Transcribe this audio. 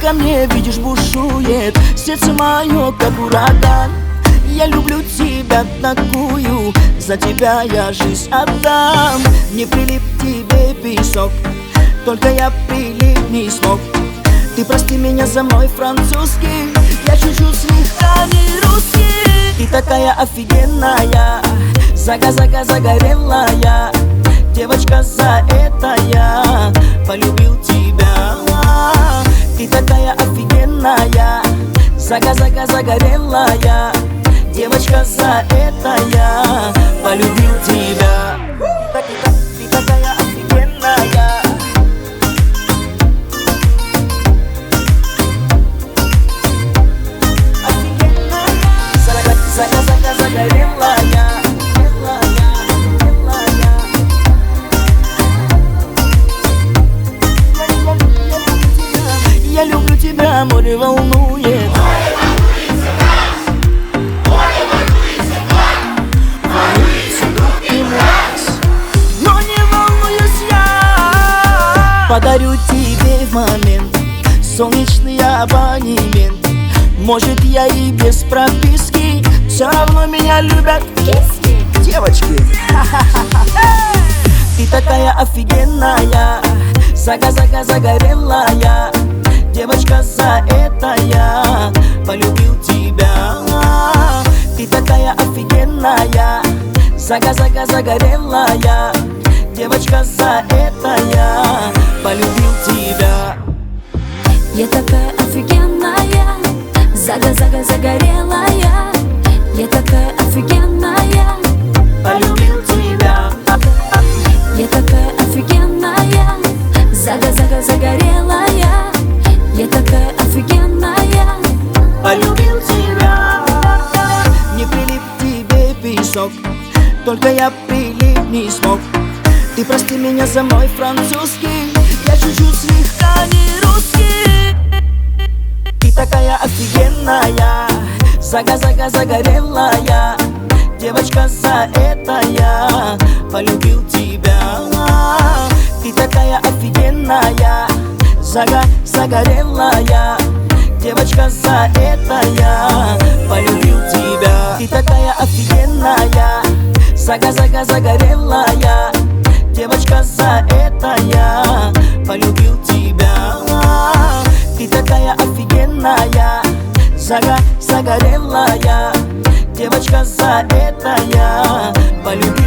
ко мне, видишь, бушует сердце мое, как ураган. Я люблю тебя такую, за тебя я жизнь отдам. Не прилип тебе песок, только я прилип не смог. Ты прости меня за мой французский, я чуть-чуть слегка не русский. Ты такая офигенная, загорелая девочка, за это я полюбил тебя. Ты такая офигенная, загорелая девочка, за это я полюбил тебя. Ты такая офигенная. Я люблю тебя, море волнует. Но не волнуюсь я. Подарю тебе в момент солнечный абонемент. Может, я и без прописки, все равно меня любят киски. Девочки, ты такая офигенная, загорелая девочка, за это я полюбил тебя. Ты такая офигенная, загорелая девочка, за это я полюбил тебя. Я такая офигенная, загорелая. Я такая офигенная, Полюбил тебя. я такая офигенная, загорелая. Я такая офигенная, Полюбил тебя. Не прилип тебе песок, только я прилип не смог. Ты прости меня за мой французский, я чуть-чуть слегка не русский. Ты такая офигенная, загорелая девочка, за это я полюбил тебя. Ты такая офигенная, загорелая девочка, за это я полюбил тебя. Ты такая офигенная, загорелая девочка, за это я полюбил тебя. Ты такая офигенная, загорелая девочка, за это я полюбил